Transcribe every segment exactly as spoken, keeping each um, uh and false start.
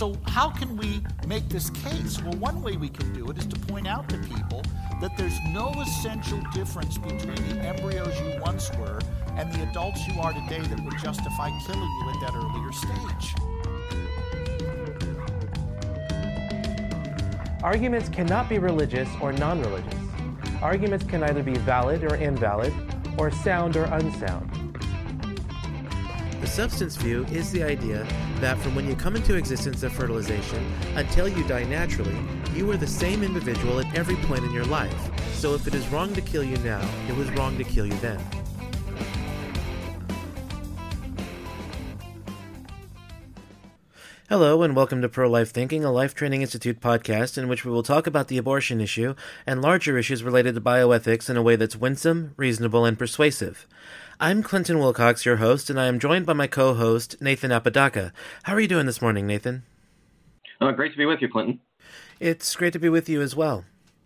So how can we make this case? Well, one way we can do it is to point out to people that there's no essential difference between the embryos you once were and the adults you are today that would justify killing you at that earlier stage. Arguments cannot be religious or non-religious. Arguments can either be valid or invalid, or sound or unsound. The substance view is the idea that from when you come into existence of fertilization until you die naturally, you are the same individual at every point in your life. So if it is wrong to kill you now, it was wrong to kill you then. Hello and welcome to Pro-Life Thinking, a Life Training Institute podcast in which we will talk about the abortion issue and larger issues related to bioethics in a way that's winsome, reasonable, and persuasive. I'm Clinton Wilcox, your host, and I am joined by my co-host, Nathan Apodaca. How are you doing this morning, Nathan? Oh, great to be with you, Clinton. It's great to be with you as well.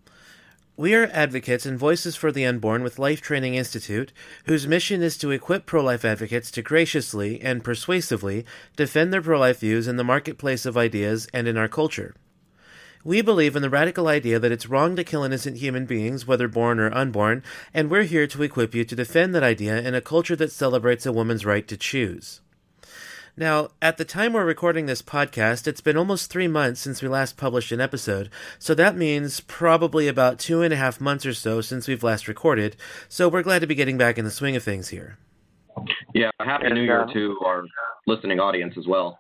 We are advocates and voices for the unborn with Life Training Institute, whose mission is to equip pro-life advocates to graciously and persuasively defend their pro-life views in the marketplace of ideas and in our culture. We believe in the radical idea that it's wrong to kill innocent human beings, whether born or unborn, and we're here to equip you to defend that idea in a culture that celebrates a woman's right to choose. Now, at the time we're recording this podcast, it's been almost three months since we last published an episode, so that means probably about two and a half months or so since we've last recorded, so we're glad to be getting back in the swing of things here. Yeah, Happy New Year to our listening audience as well.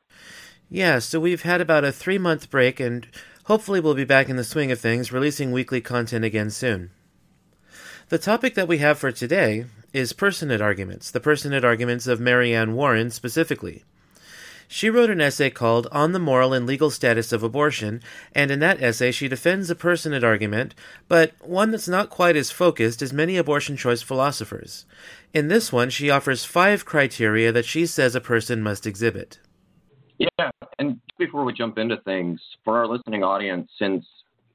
Yeah, so we've had about a three-month break, and hopefully we'll be back in the swing of things, releasing weekly content again soon. The topic that we have for today is personhood arguments, the personhood arguments of Marianne Warren specifically. She wrote an essay called On the Moral and Legal Status of Abortion, and in that essay she defends a personhood argument, but one that's not quite as focused as many abortion choice philosophers. In this one, she offers five criteria that she says a person must exhibit. Yeah, and before we jump into things, for our listening audience, since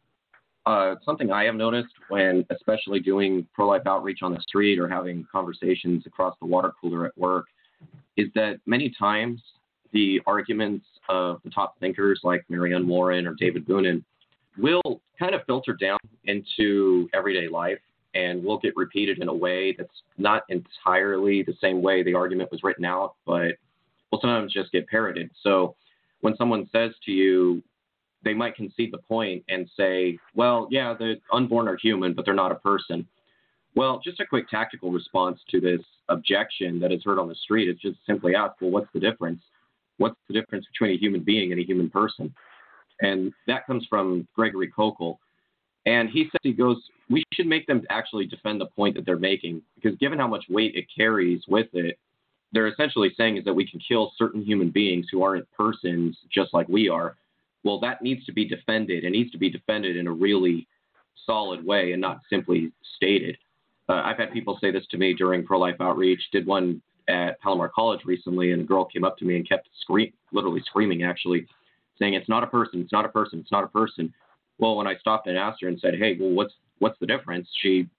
uh, something I have noticed when especially doing pro-life outreach on the street or having conversations across the water cooler at work, is that many times the arguments of the top thinkers like Marianne Warren or David Boonin will kind of filter down into everyday life and will get repeated in a way that's not entirely the same way the argument was written out, but will sometimes just get parroted. So when someone says to you, they might concede the point and say, well, yeah, the unborn are human, but they're not a person. Well, just a quick tactical response to this objection that is heard on the street is just simply ask, well, what's the difference? What's the difference between a human being and a human person? And that comes from Gregory Kokel. And he says, he goes, we should make them actually defend the point that they're making, because given how much weight it carries with it, they're essentially saying is that we can kill certain human beings who aren't persons just like we are. Well, that needs to be defended. It needs to be defended in a really solid way and not simply stated. Uh, I've had people say this to me during pro-life outreach. Did one at Palomar College recently, and a girl came up to me and kept scream, literally screaming, actually, saying, it's not a person, it's not a person, it's not a person. Well, when I stopped and asked her and said, hey, well, what's what's the difference? She,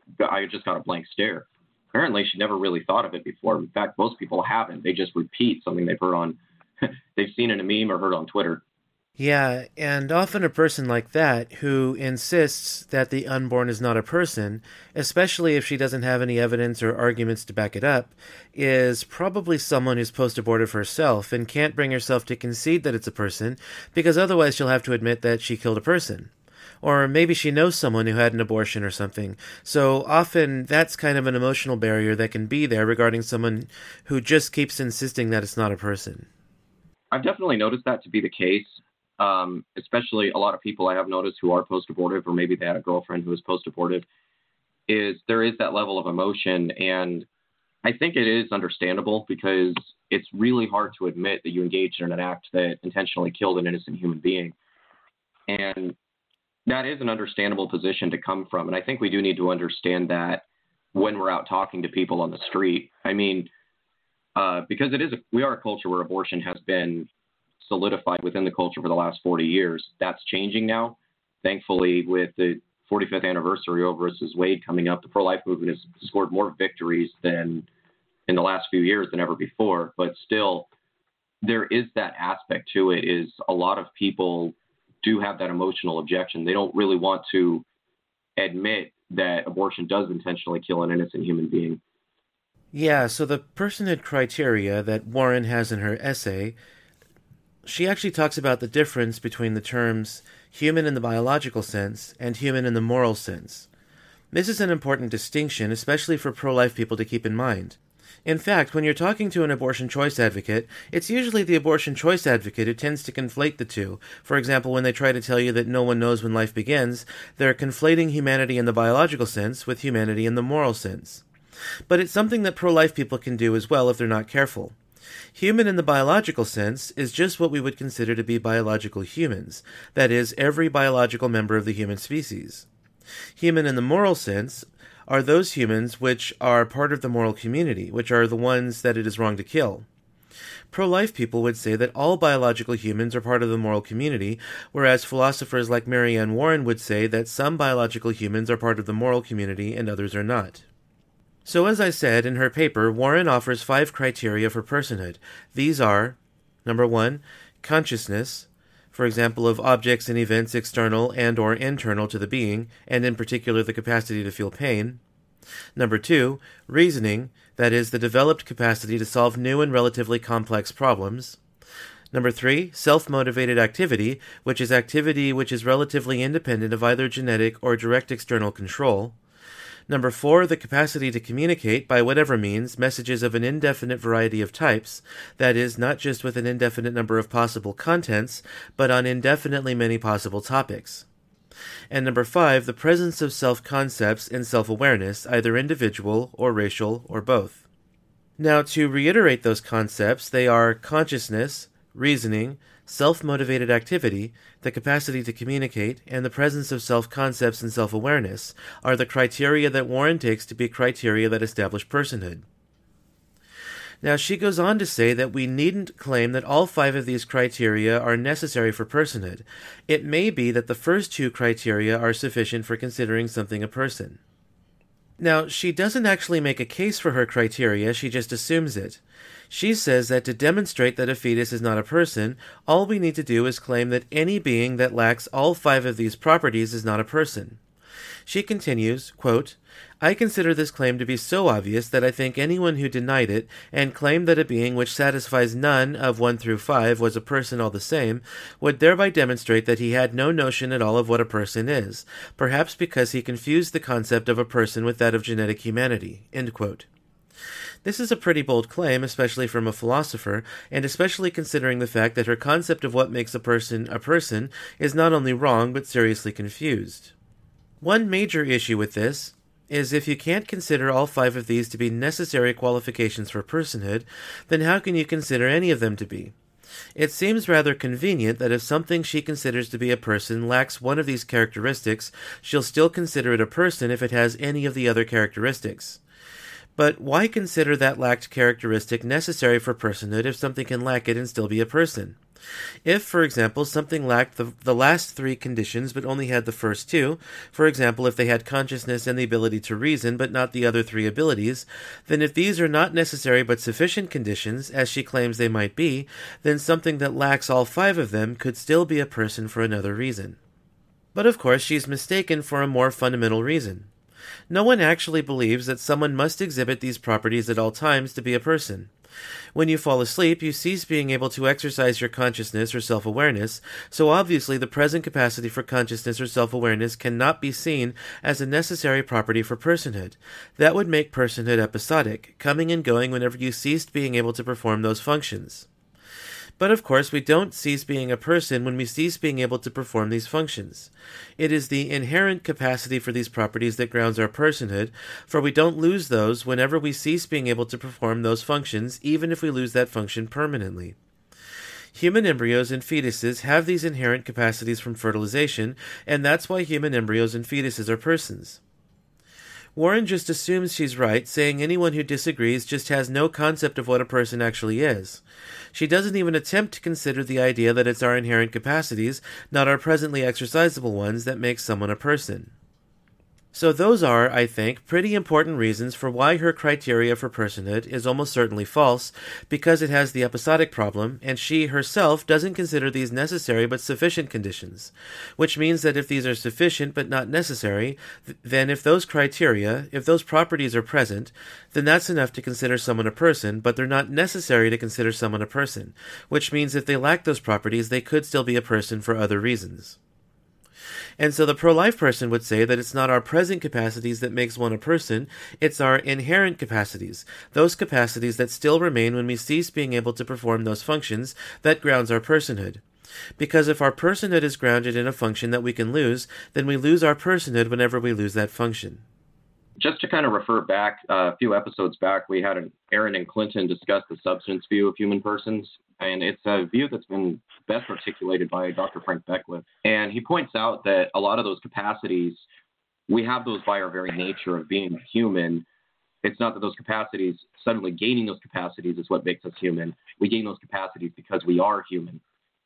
I just got a blank stare. Apparently, she never really thought of it before. In fact, most people haven't. They just repeat something they've heard on, they've seen in a meme or heard on Twitter. Yeah, and often a person like that who insists that the unborn is not a person, especially if she doesn't have any evidence or arguments to back it up, is probably someone who's post-abortive herself and can't bring herself to concede that it's a person, because otherwise she'll have to admit that she killed a person. Or maybe she knows someone who had an abortion or something. So often that's kind of an emotional barrier that can be there regarding someone who just keeps insisting that it's not a person. I've definitely noticed that to be the case. Um, especially a lot of people I have noticed who are post-abortive, or maybe they had a girlfriend who was post-abortive, is there is that level of emotion. And I think it is understandable, because it's really hard to admit that you engaged in an act that intentionally killed an innocent human being. And that is an understandable position to come from. And I think we do need to understand that when we're out talking to people on the street. I mean, uh, because it is a, we are a culture where abortion has been solidified within the culture for the last forty years. That's changing now. Thankfully, with the forty-fifth anniversary of Roe versus Wade coming up, the pro-life movement has scored more victories than in the last few years than ever before. But still, there is that aspect to it, is a lot of people do have that emotional objection. They don't really want to admit that abortion does intentionally kill an innocent human being. Yeah, so the personhood criteria that Warren has in her essay, she actually talks about the difference between the terms human in the biological sense and human in the moral sense. This is an important distinction, especially for pro-life people to keep in mind. In fact, when you're talking to an abortion choice advocate, it's usually the abortion choice advocate who tends to conflate the two. For example, when they try to tell you that no one knows when life begins, they're conflating humanity in the biological sense with humanity in the moral sense. But it's something that pro-life people can do as well if they're not careful. Human in the biological sense is just what we would consider to be biological humans, that is, every biological member of the human species. Human in the moral sense are those humans which are part of the moral community, which are the ones that it is wrong to kill. Pro-life people would say that all biological humans are part of the moral community, whereas philosophers like Marianne Warren would say that some biological humans are part of the moral community and others are not. So as I said, in her paper, Warren offers five criteria for personhood. These are, number one, consciousness, for example, of objects and events external and or internal to the being, and in particular the capacity to feel pain. Number two, reasoning, that is, the developed capacity to solve new and relatively complex problems. Number three, self-motivated activity, which is activity which is relatively independent of either genetic or direct external control. Number four, the capacity to communicate, by whatever means, messages of an indefinite variety of types, that is, not just with an indefinite number of possible contents, but on indefinitely many possible topics. And number five, the presence of self-concepts and self-awareness, either individual or racial or both. Now, to reiterate those concepts, they are consciousness, reasoning, self-motivated activity, the capacity to communicate, and the presence of self-concepts and self-awareness are the criteria that Warren takes to be criteria that establish personhood. Now, she goes on to say that we needn't claim that all five of these criteria are necessary for personhood. It may be that the first two criteria are sufficient for considering something a person. Now, she doesn't actually make a case for her criteria, she just assumes it. She says that to demonstrate that a fetus is not a person, all we need to do is claim that any being that lacks all five of these properties is not a person. She continues, quote, I consider this claim to be so obvious that I think anyone who denied it and claimed that a being which satisfies none of one through five was a person all the same would thereby demonstrate that he had no notion at all of what a person is, perhaps because he confused the concept of a person with that of genetic humanity. End quote. This is a pretty bold claim, especially from a philosopher, and especially considering the fact that her concept of what makes a person a person is not only wrong but seriously confused. One major issue with this is if you can't consider all five of these to be necessary qualifications for personhood, then how can you consider any of them to be? It seems rather convenient that if something she considers to be a person lacks one of these characteristics, she'll still consider it a person if it has any of the other characteristics. But why consider that lacked characteristic necessary for personhood if something can lack it and still be a person? If, for example, something lacked the, the last three conditions but only had the first two, for example, if they had consciousness and the ability to reason but not the other three abilities, then if these are not necessary but sufficient conditions, as she claims they might be, then something that lacks all five of them could still be a person for another reason. But of course, she's mistaken for a more fundamental reason. No one actually believes that someone must exhibit these properties at all times to be a person. When you fall asleep, you cease being able to exercise your consciousness or self-awareness, so obviously the present capacity for consciousness or self-awareness cannot be seen as a necessary property for personhood. That would make personhood episodic, coming and going whenever you ceased being able to perform those functions. But of course, we don't cease being a person when we cease being able to perform these functions. It is the inherent capacity for these properties that grounds our personhood, for we don't lose those whenever we cease being able to perform those functions, even if we lose that function permanently. Human embryos and fetuses have these inherent capacities from fertilization, and that's why human embryos and fetuses are persons. Warren just assumes she's right, saying anyone who disagrees just has no concept of what a person actually is. She doesn't even attempt to consider the idea that it's our inherent capacities, not our presently exercisable ones, that make someone a person. So those are, I think, pretty important reasons for why her criteria for personhood is almost certainly false, because it has the episodic problem, and she herself doesn't consider these necessary but sufficient conditions. Which means that if these are sufficient but not necessary, th- then if those criteria, if those properties are present, then that's enough to consider someone a person, but they're not necessary to consider someone a person. Which means if they lack those properties, they could still be a person for other reasons. And so the pro-life person would say that it's not our present capacities that makes one a person, it's our inherent capacities, those capacities that still remain when we cease being able to perform those functions that grounds our personhood. Because if our personhood is grounded in a function that we can lose, then we lose our personhood whenever we lose that function. Just to kind of refer back, uh, a few episodes back, we had an, Aaron and Clinton discuss the substance view of human persons, and it's a view that's been best articulated by Doctor Frank Beckwith. And he points out that a lot of those capacities, we have those by our very nature of being human. It's not that those capacities, suddenly gaining those capacities is what makes us human. We gain those capacities because we are human.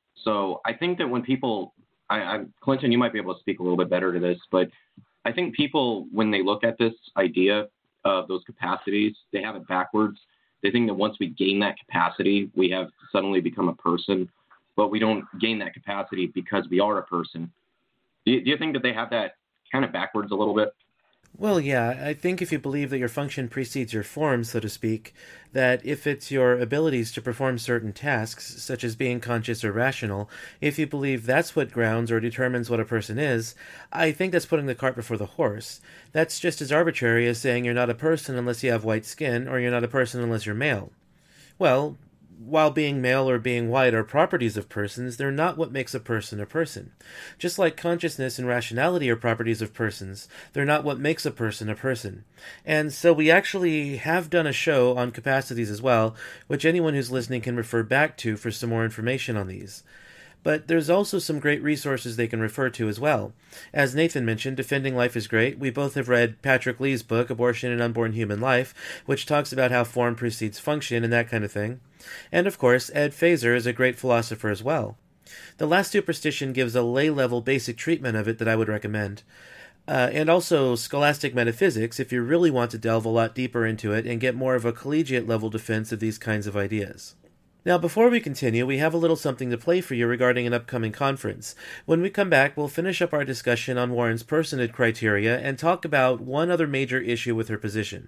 So I think that when people, I, I, Clinton, you might be able to speak a little bit better to this, but I think people, when they look at this idea of those capacities, they have it backwards. They think that once we gain that capacity, we have suddenly become a person, but we don't gain that capacity because we are a person. Do you, do you think that they have that kind of backwards a little bit? Well, yeah, I think if you believe that your function precedes your form, so to speak, that if it's your abilities to perform certain tasks, such as being conscious or rational, if you believe that's what grounds or determines what a person is, I think that's putting the cart before the horse. That's just as arbitrary as saying you're not a person unless you have white skin, or you're not a person unless you're male. Well, while being male or being white are properties of persons, they're not what makes a person a person. Just like consciousness and rationality are properties of persons, they're not what makes a person a person. And so we actually have done a show on capacities as well, which anyone who's listening can refer back to for some more information on these. But there's also some great resources they can refer to as well. As Nathan mentioned, Defending Life is Great. We both have read Patrick Lee's book, Abortion and Unborn Human Life, which talks about how form precedes function and that kind of thing. And of course, Ed Feser is a great philosopher as well. The Last Superstition gives a lay-level basic treatment of it that I would recommend. Uh, and also Scholastic Metaphysics, if you really want to delve a lot deeper into it and get more of a collegiate-level defense of these kinds of ideas. Now, before we continue, we have a little something to play for you regarding an upcoming conference. When we come back, we'll finish up our discussion on Warren's personhood criteria and talk about one other major issue with her position.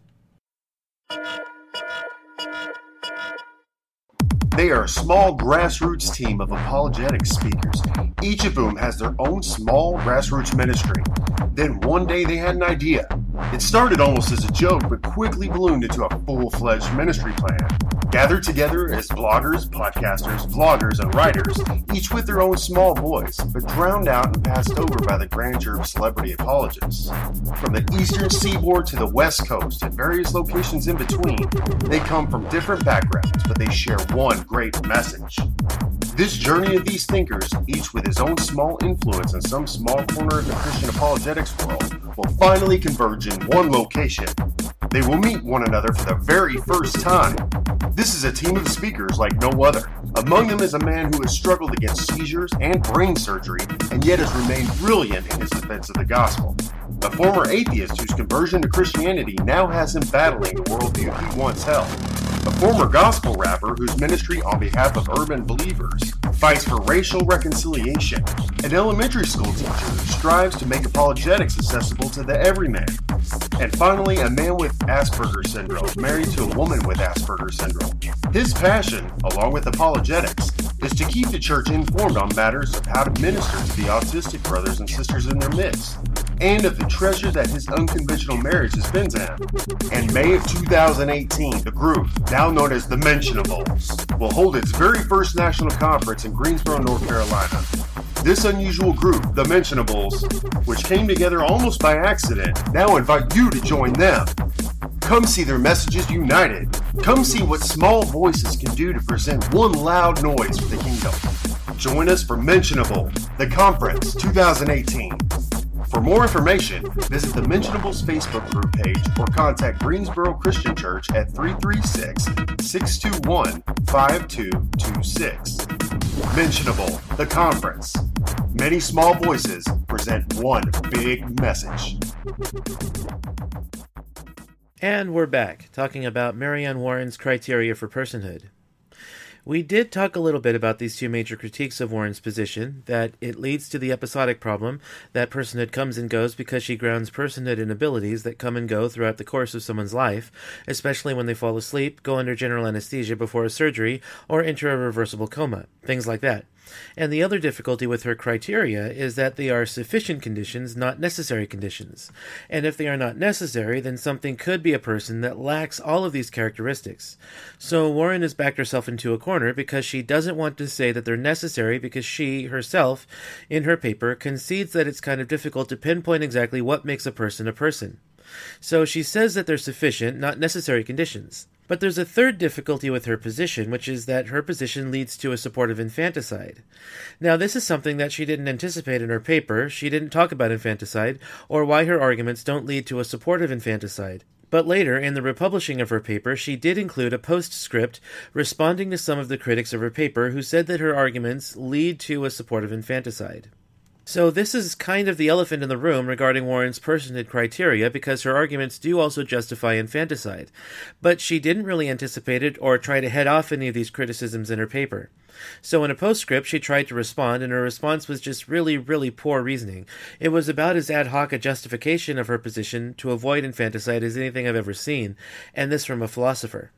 They are a small grassroots team of apologetic speakers, each of whom has their own small grassroots ministry. Then one day they had an idea. It started almost as a joke, but quickly ballooned into a full-fledged ministry plan. Gathered together as bloggers, podcasters, vloggers, and writers, each with their own small voice, but drowned out and passed over by the grandeur of celebrity apologists. From the eastern seaboard to the west coast and various locations in between, they come from different backgrounds, but they share one great message. This journey of these thinkers, each with his own small influence in some small corner of the Christian apologetics world, will finally converge in one location. They will meet one another for the very first time. This is a team of speakers like no other. Among them is a man who has struggled against seizures and brain surgery, and yet has remained brilliant in his defense of the gospel. A former atheist whose conversion to Christianity now has him battling the worldview he once held. A former gospel rapper whose ministry on behalf of urban believers fights for racial reconciliation. An elementary school teacher who strives to make apologetics accessible to the everyman. And finally, a man with Asperger's syndrome married to a woman with Asperger's syndrome. His passion, along with apologetics, is to keep the church informed on matters of how to minister to the autistic brothers and sisters in their midst, and of the treasure that his unconventional marriage has been to him. In May of two thousand eighteen, the group, now known as The Mentionables, will hold its very first national conference in Greensboro, North Carolina. This unusual group, The Mentionables, which came together almost by accident, now invite you to join them. Come see their messages united. Come see what small voices can do to present one loud noise for the kingdom. Join us for Mentionable, the conference twenty eighteen. For more information, visit the Mentionables Facebook group page or contact Greensboro Christian Church at three three six, six two one, five two two six. Mentionable, the conference. Many small voices present one big message. And we're back, talking about Marianne Warren's criteria for personhood. We did talk a little bit about these two major critiques of Warren's position, that it leads to the episodic problem, that personhood comes and goes because she grounds personhood in abilities that come and go throughout the course of someone's life, especially when they fall asleep, go under general anesthesia before a surgery, or enter a reversible coma, things like that. And the other difficulty with her criteria is that they are sufficient conditions, not necessary conditions. And if they are not necessary, then something could be a person that lacks all of these characteristics. So Warren has backed herself into a corner because she doesn't want to say that they're necessary, because she, herself, in her paper, concedes that it's kind of difficult to pinpoint exactly what makes a person a person. So she says that they're sufficient, not necessary conditions. But there's a third difficulty with her position, which is that her position leads to a support of infanticide. Now, this is something that she didn't anticipate in her paper. She didn't talk about infanticide, or why her arguments don't lead to a support of infanticide. But later, in the republishing of her paper, she did include a postscript responding to some of the critics of her paper who said that her arguments lead to a support of infanticide. So this is kind of the elephant in the room regarding Warren's personhood criteria, because her arguments do also justify infanticide. But she didn't really anticipate it or try to head off any of these criticisms in her paper. So in a postscript, she tried to respond, and her response was just really, really poor reasoning. It was about as ad hoc a justification of her position to avoid infanticide as anything I've ever seen, and this from a philosopher.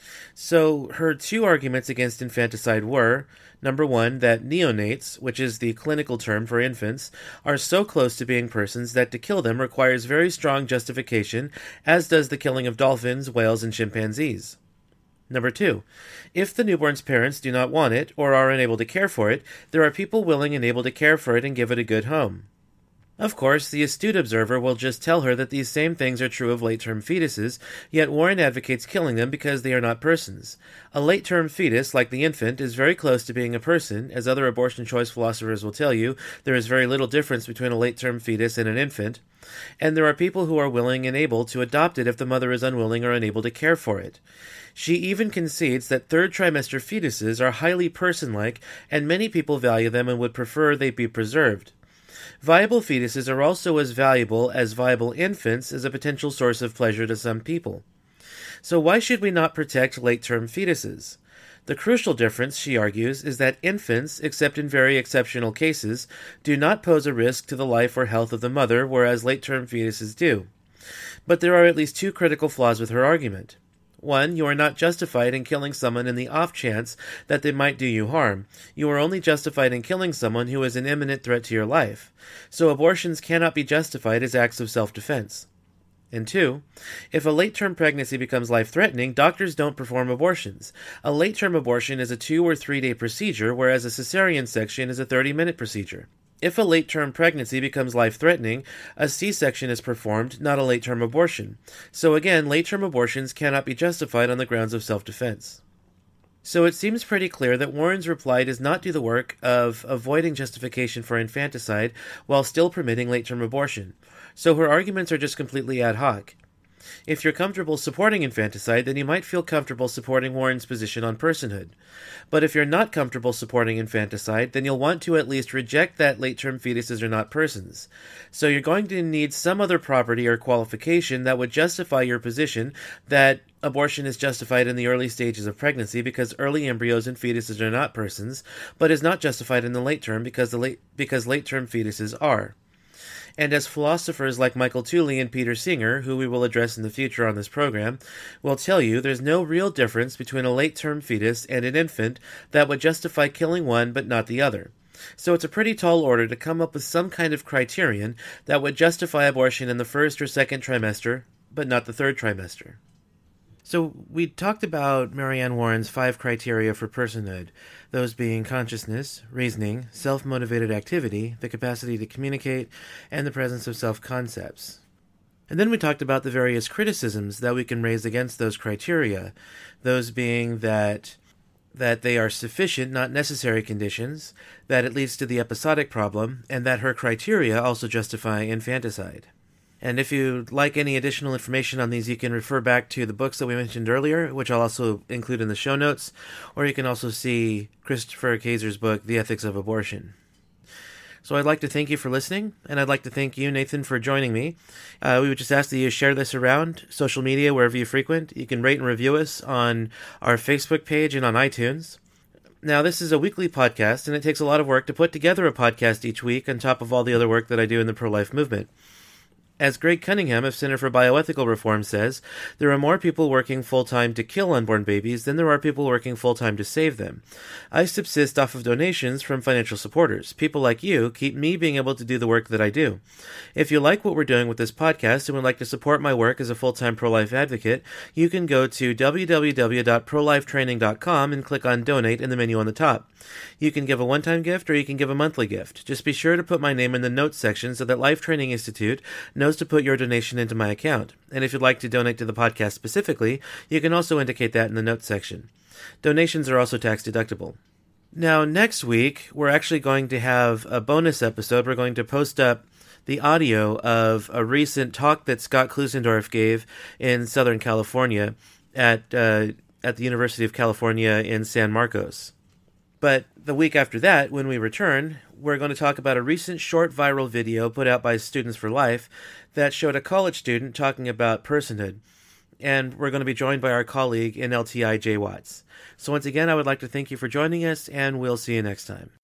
So her two arguments against infanticide were, number one, that neonates, which is the clinical term for infants, are so close to being persons that to kill them requires very strong justification, as does the killing of dolphins, whales, and chimpanzees. Number two, if the newborn's parents do not want it, or are unable to care for it, there are people willing and able to care for it and give it a good home. Of course, the astute observer will just tell her that these same things are true of late-term fetuses, yet Warren advocates killing them because they are not persons. A late-term fetus, like the infant, is very close to being a person. As other abortion choice philosophers will tell you, there is very little difference between a late-term fetus and an infant, and there are people who are willing and able to adopt it if the mother is unwilling or unable to care for it. She even concedes that third trimester fetuses are highly person-like, and many people value them and would prefer they be preserved. Viable fetuses are also as valuable as viable infants as a potential source of pleasure to some people. So why should we not protect late-term fetuses? The crucial difference, she argues, is that infants, except in very exceptional cases, do not pose a risk to the life or health of the mother, whereas late-term fetuses do. But there are at least two critical flaws with her argument. One, you are not justified in killing someone in the off chance that they might do you harm. You are only justified in killing someone who is an imminent threat to your life. So abortions cannot be justified as acts of self-defense. And two, if a late-term pregnancy becomes life-threatening, doctors don't perform abortions. A late-term abortion is a two- or three-day procedure, whereas a cesarean section is a thirty-minute procedure. If a late-term pregnancy becomes life-threatening, a C-section is performed, not a late-term abortion. So again, late-term abortions cannot be justified on the grounds of self-defense. So it seems pretty clear that Warren's reply does not do the work of avoiding justification for infanticide while still permitting late-term abortion. So her arguments are just completely ad hoc. If you're comfortable supporting infanticide, then you might feel comfortable supporting Warren's position on personhood. But if you're not comfortable supporting infanticide, then you'll want to at least reject that late-term fetuses are not persons. So you're going to need some other property or qualification that would justify your position that abortion is justified in the early stages of pregnancy because early embryos and fetuses are not persons, but is not justified in the late term because the late because late-term fetuses are. And as philosophers like Michael Tooley and Peter Singer, who we will address in the future on this program, will tell you there's no real difference between a late-term fetus and an infant that would justify killing one but not the other. So it's a pretty tall order to come up with some kind of criterion that would justify abortion in the first or second trimester, but not the third trimester. So we talked about Marianne Warren's five criteria for personhood, those being consciousness, reasoning, self-motivated activity, the capacity to communicate, and the presence of self-concepts. And then we talked about the various criticisms that we can raise against those criteria, those being that that they are sufficient, not necessary conditions, that it leads to the episodic problem, and that her criteria also justify infanticide. And if you'd like any additional information on these, you can refer back to the books that we mentioned earlier, which I'll also include in the show notes, or you can also see Christopher Kaiser's book, The Ethics of Abortion. So I'd like to thank you for listening, and I'd like to thank you, Nathan, for joining me. Uh, we would just ask that you share this around social media wherever you frequent. You can rate and review us on our Facebook page and on iTunes. Now, this is a weekly podcast, and it takes a lot of work to put together a podcast each week on top of all the other work that I do in the pro-life movement. As Greg Cunningham of Center for Bioethical Reform says, there are more people working full-time to kill unborn babies than there are people working full-time to save them. I subsist off of donations from financial supporters. People like you keep me being able to do the work that I do. If you like what we're doing with this podcast and would like to support my work as a full-time pro-life advocate, you can go to w w w dot pro life training dot com and click on Donate in the menu on the top. You can give a one-time gift or you can give a monthly gift. Just be sure to put my name in the notes section so that Life Training Institute knows to put your donation into my account. And if you'd like to donate to the podcast specifically, you can also indicate that in the notes section. Donations are also tax deductible. Now, next week, we're actually going to have a bonus episode. We're going to post up the audio of a recent talk that Scott Klusendorf gave in Southern California at uh, at the University of California in San Marcos. But the week after that, when we return, we're going to talk about a recent short viral video put out by Students for Life that showed a college student talking about personhood. And we're going to be joined by our colleague in L T I, Jay Watts. So once again, I would like to thank you for joining us, and we'll see you next time.